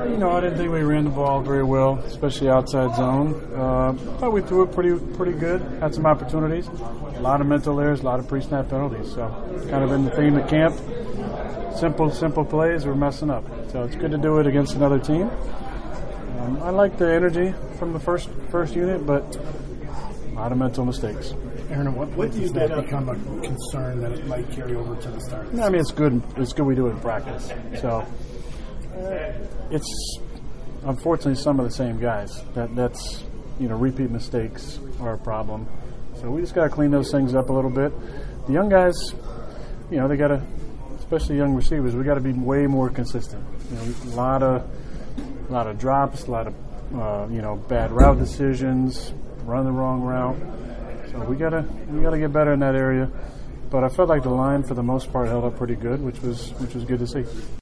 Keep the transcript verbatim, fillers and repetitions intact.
You know, I didn't think we ran the ball very well, especially outside zone. Uh, thought we threw it pretty pretty good. Had some opportunities. A lot of mental errors, a lot of pre-snap penalties. So kind of in the theme of camp. Simple, simple plays, we're messing up. So it's good to do it against another team. Um, I like the energy from the first first unit, but a lot of mental mistakes. Aaron, what, what does that become a concern that it might carry over to the start? I mean, it's good. It's good we do it in practice. So uh, it's unfortunately some of the same guys. That that's you know repeat mistakes are a problem. So we just got to clean those things up a little bit. The young guys, you know, they got to, especially young receivers, we got to be way more consistent. You know, a lot of a lot of drops, a lot of uh, you know bad route decisions, run the wrong route. So we gotta we gotta get better in that area. But I felt like the line for the most part held up pretty good, which was which was good to see.